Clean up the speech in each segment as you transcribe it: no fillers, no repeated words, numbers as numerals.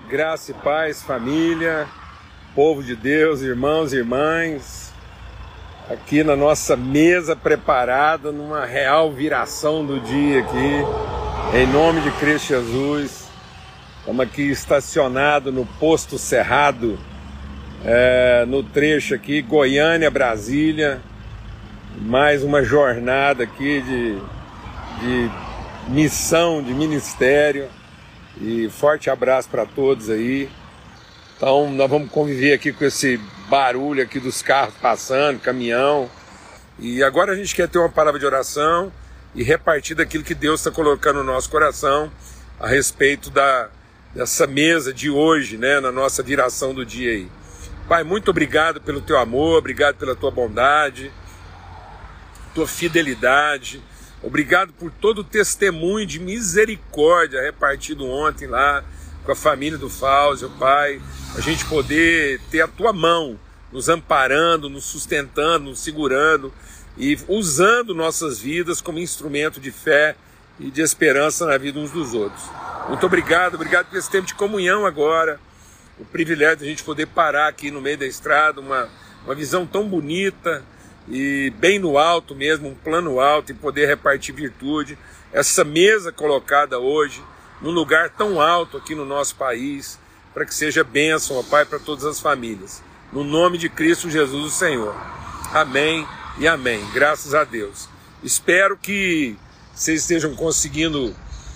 Graça e paz, família, povo de Deus, irmãos e irmãs, aqui na nossa mesa preparada, numa real viração do dia aqui, em nome de Cristo Jesus. Estamos aqui estacionados no Posto Cerrado, no trecho aqui, Goiânia, Brasília, mais uma jornada aqui de missão, de ministério. E forte abraço para todos aí. Então nós vamos conviver aqui com esse barulho aqui dos carros passando, caminhão. E agora a gente quer ter uma palavra de oração e repartir daquilo que Deus está colocando no nosso coração a respeito dessa mesa de hoje, né, na nossa viração do dia aí. Pai, muito obrigado pelo teu amor, obrigado pela tua bondade, tua fidelidade. Obrigado por todo o testemunho de misericórdia repartido ontem lá com a família do Fáuzio, Pai. A gente poder ter a tua mão nos amparando, nos sustentando, nos segurando e usando nossas vidas como instrumento de fé e de esperança na vida uns dos outros. Muito obrigado por esse tempo de comunhão agora. O privilégio de a gente poder parar aqui no meio da estrada, uma visão tão bonita, e bem no alto mesmo, um plano alto, e poder repartir virtude. Essa mesa colocada hoje num lugar tão alto aqui no nosso país, para que seja bênção, ó Pai, para todas as famílias. No nome de Cristo Jesus, o Senhor. Amém e amém. Graças a Deus. Espero que vocês estejam conseguindo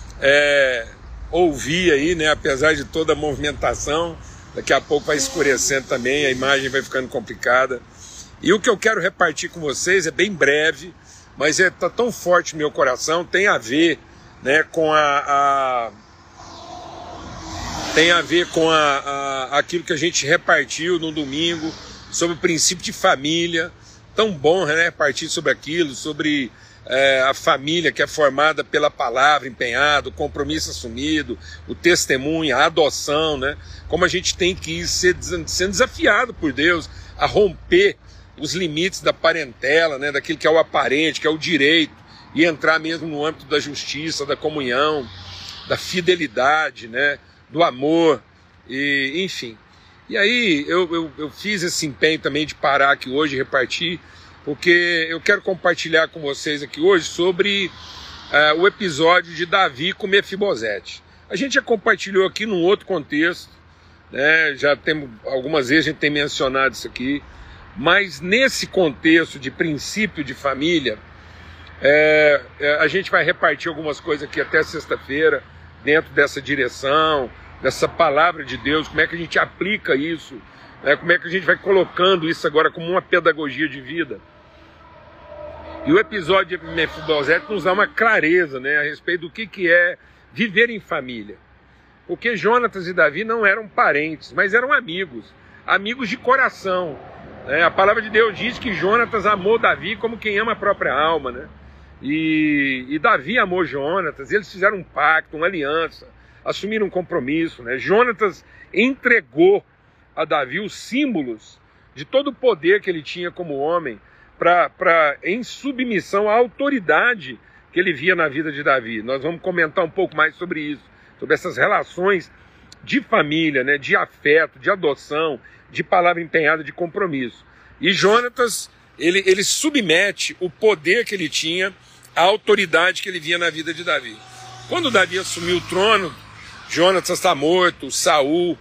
ouvir aí, né, apesar de toda a movimentação. Daqui a pouco vai escurecendo também, a imagem vai ficando complicada. E o que eu quero repartir com vocês é bem breve, mas está tão forte no meu coração, tem a ver, né, com aquilo que a gente repartiu no domingo, sobre o princípio de família. Tão bom, né, repartir sobre aquilo, sobre a família que é formada pela palavra empenhada, o compromisso assumido, o testemunho, a adoção, né, como a gente tem que ir sendo desafiado por Deus a romper os limites da parentela, né, daquilo que é o aparente, que é o direito, e entrar mesmo no âmbito da justiça, da comunhão, da fidelidade, né, do amor, e enfim. E aí eu fiz esse empenho também de parar aqui hoje e repartir, porque eu quero compartilhar com vocês aqui hoje sobre o episódio de Davi com Mefibosete. A gente já compartilhou aqui num outro contexto, né, já temos algumas vezes a gente tem mencionado isso aqui. Mas nesse contexto de princípio de família, a gente vai repartir algumas coisas aqui até sexta-feira, dentro dessa direção, dessa palavra de Deus, como é que a gente aplica isso, né, como é que a gente vai colocando isso agora como uma pedagogia de vida. E o episódio de Mefibosete nos dá uma clareza, né, a respeito do que é viver em família. Porque Jonatas e Davi não eram parentes, mas eram amigos de coração. A palavra de Deus diz que Jonatas amou Davi como quem ama a própria alma, né? E Davi amou Jonatas, eles fizeram um pacto, uma aliança, assumiram um compromisso, né? Jonatas entregou a Davi os símbolos de todo o poder que ele tinha como homem, em submissão à autoridade que ele via na vida de Davi. Nós vamos comentar um pouco mais sobre isso, sobre essas relações de família, né? De afeto, de adoção, de palavra empenhada, de compromisso. E Jonatas, ele submete o poder que ele tinha à autoridade que ele via na vida de Davi. Quando Davi assumiu o trono, Jonatas está morto, Saul,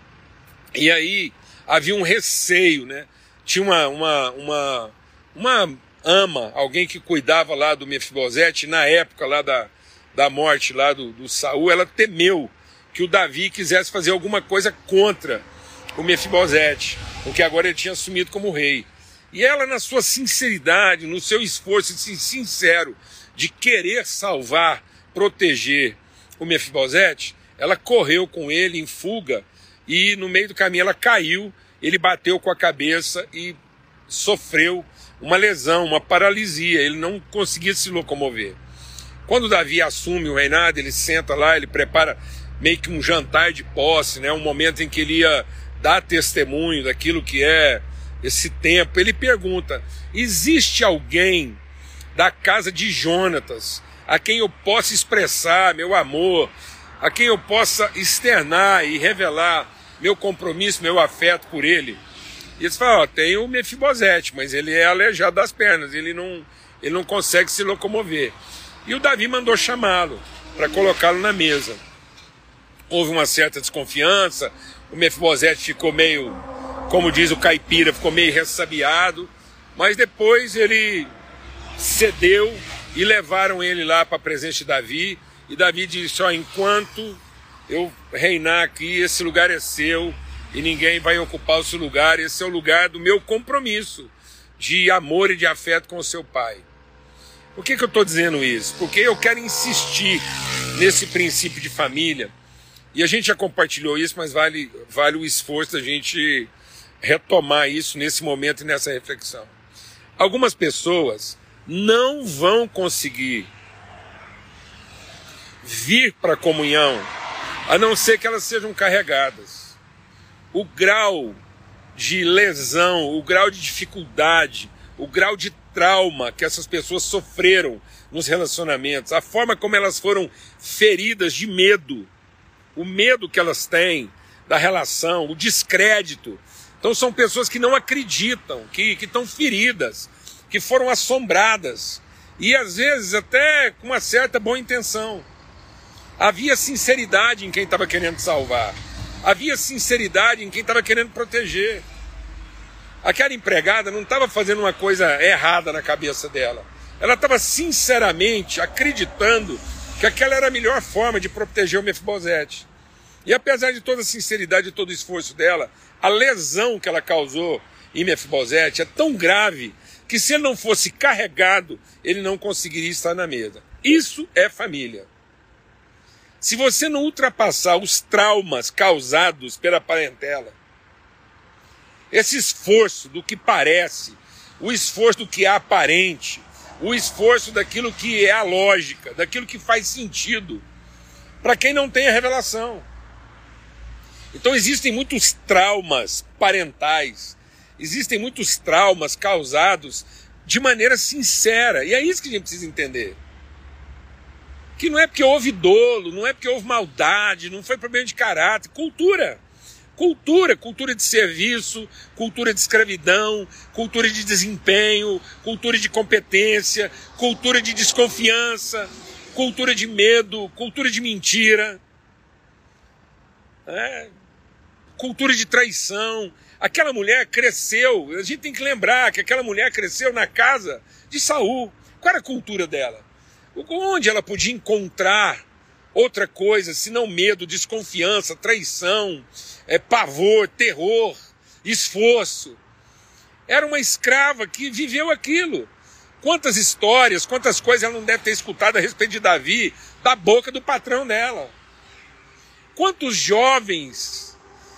e aí havia um receio, né? Tinha uma ama, alguém que cuidava lá do Mefibosete, na época lá da morte lá do Saul, ela temeu que o Davi quisesse fazer alguma coisa contra o Mefibosete, porque agora ele tinha assumido como rei. E ela, na sua sinceridade, no seu esforço sincero de querer salvar, proteger o Mefibosete, ela correu com ele em fuga e no meio do caminho ela caiu, ele bateu com a cabeça e sofreu uma lesão, uma paralisia, ele não conseguia se locomover. Quando Davi assume o reinado, ele senta lá, ele prepara meio que um jantar de posse, né, um momento em que ele ia dar testemunho daquilo que é esse tempo. Ele pergunta: existe alguém da casa de Jonatas a quem eu possa expressar meu amor, a quem eu possa externar e revelar meu compromisso, meu afeto por ele. E eles falam, tem o Mefibosete, mas ele é aleijado das pernas, ele não consegue se locomover. E o Davi mandou chamá-lo para colocá-lo na mesa. Houve uma certa desconfiança, o Mefibosete ficou meio, como diz o caipira, ficou meio ressabiado, mas depois ele cedeu e levaram ele lá para a presença de Davi, e Davi disse, enquanto eu reinar aqui, esse lugar é seu, e ninguém vai ocupar o seu lugar, esse é o lugar do meu compromisso de amor e de afeto com o seu pai. Por que eu estou dizendo isso? Porque eu quero insistir nesse princípio de família, e a gente já compartilhou isso, mas vale o esforço da gente retomar isso nesse momento e nessa reflexão. Algumas pessoas não vão conseguir vir para a comunhão, a não ser que elas sejam carregadas. O grau de lesão, o grau de dificuldade, o grau de trauma que essas pessoas sofreram nos relacionamentos, a forma como elas foram feridas de medo, o medo que elas têm da relação, o descrédito. Então são pessoas que não acreditam, que estão feridas, que foram assombradas, e às vezes até com uma certa boa intenção. Havia sinceridade em quem estava querendo salvar, havia sinceridade em quem estava querendo proteger. Aquela empregada não estava fazendo uma coisa errada na cabeça dela, ela estava sinceramente acreditando que aquela era a melhor forma de proteger o Mefibosete. E apesar de toda a sinceridade e todo o esforço dela, a lesão que ela causou em Mefibosete é tão grave que se ele não fosse carregado, ele não conseguiria estar na mesa. Isso é família. Se você não ultrapassar os traumas causados pela parentela, esse esforço do que parece, o esforço do que é aparente, o esforço daquilo que é a lógica, daquilo que faz sentido, para quem não tem a revelação. Então existem muitos traumas parentais, existem muitos traumas causados de maneira sincera, e é isso que a gente precisa entender. Que não é porque houve dolo, não é porque houve maldade, não foi problema de caráter, cultura. Cultura de serviço, cultura de escravidão, cultura de desempenho, cultura de competência, cultura de desconfiança, cultura de medo, cultura de mentira, cultura de traição. Aquela mulher cresceu, a gente tem que lembrar que aquela mulher cresceu na casa de Saul. Qual era a cultura dela? Onde ela podia encontrar outra coisa, senão medo, desconfiança, traição, pavor, terror, esforço? Era uma escrava que viveu aquilo. Quantas histórias, quantas coisas ela não deve ter escutado a respeito de Davi, da boca do patrão dela. Quantos jovens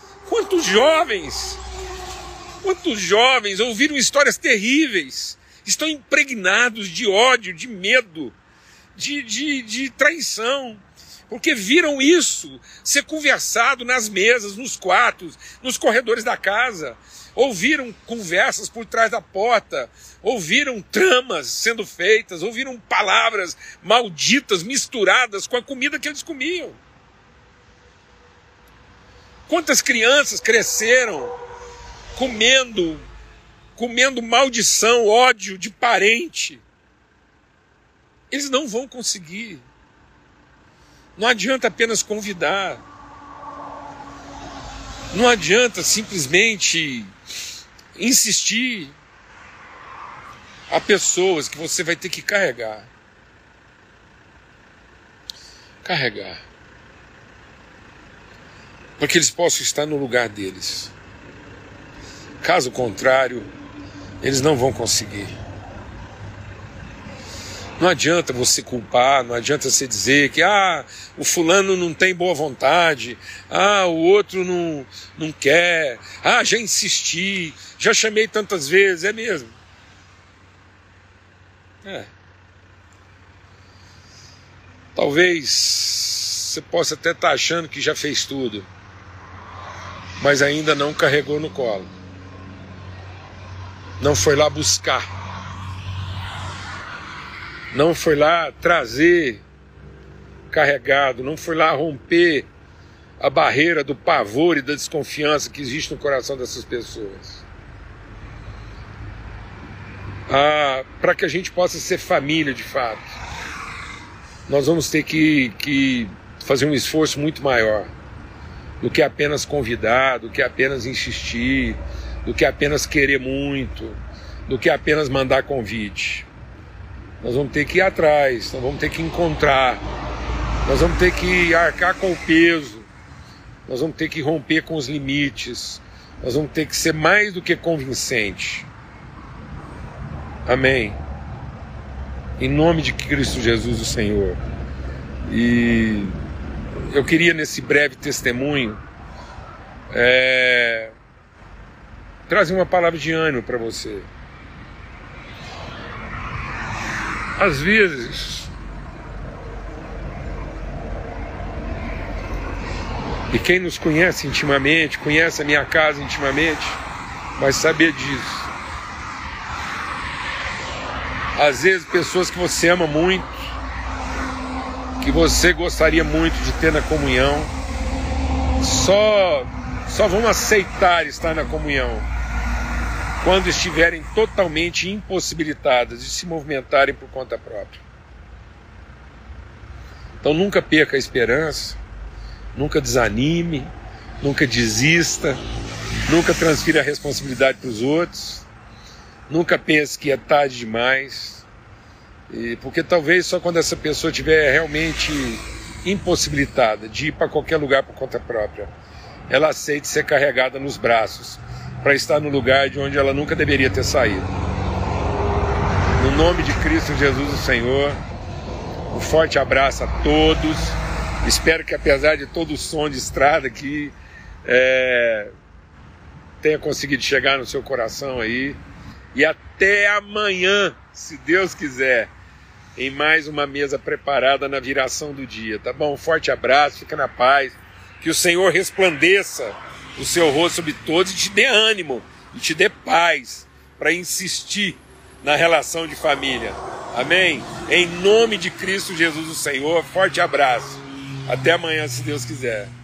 ouviram histórias terríveis, estão impregnados de ódio, de medo, de traição, porque viram isso ser conversado nas mesas, nos quartos, nos corredores da casa, ouviram conversas por trás da porta, ouviram tramas sendo feitas, ouviram palavras malditas misturadas com a comida que eles comiam. Quantas crianças cresceram comendo maldição, ódio de parente? Eles não vão conseguir. Não adianta apenas convidar. Não adianta simplesmente insistir. Há pessoas que você vai ter que carregar. Para que eles possam estar no lugar deles. Caso contrário, eles não vão conseguir. Não adianta você culpar, não adianta você dizer que o fulano não tem boa vontade, o outro não quer, já insisti, já chamei tantas vezes, é mesmo. Talvez você possa até estar achando que já fez tudo, mas ainda não carregou no colo. Não foi lá buscar. Não foi lá trazer carregado, não foi lá romper a barreira do pavor e da desconfiança que existe no coração dessas pessoas. Para que a gente possa ser família de fato, nós vamos ter que fazer um esforço muito maior do que apenas convidar, do que apenas insistir, do que apenas querer muito, do que apenas mandar convite. Nós vamos ter que ir atrás, nós vamos ter que encontrar, nós vamos ter que arcar com o peso, nós vamos ter que romper com os limites, nós vamos ter que ser mais do que convincente. Amém. Em nome de Cristo Jesus, o Senhor. E eu queria, nesse breve testemunho, trazer uma palavra de ânimo para você. Às vezes, e quem nos conhece intimamente, conhece a minha casa intimamente, vai saber disso. Às vezes, pessoas que você ama muito, que você gostaria muito de ter na comunhão, só vão aceitar estar na comunhão quando estiverem totalmente impossibilitadas de se movimentarem por conta própria. Então nunca perca a esperança, nunca desanime, nunca desista, nunca transfira a responsabilidade para os outros, nunca pense que é tarde demais, porque talvez só quando essa pessoa estiver realmente impossibilitada de ir para qualquer lugar por conta própria, ela aceite ser carregada nos braços para estar no lugar de onde ela nunca deveria ter saído. No nome de Cristo Jesus, o Senhor, um forte abraço a todos. Espero que, apesar de todo o som de estrada aqui, tenha conseguido chegar no seu coração aí. E até amanhã, se Deus quiser, em mais uma mesa preparada na viração do dia, tá bom? Um forte abraço, fica na paz. Que o Senhor resplandeça o seu rosto sobre todos e te dê ânimo, e te dê paz para insistir na relação de família. Amém? Em nome de Cristo Jesus, o Senhor, forte abraço. Até amanhã, se Deus quiser.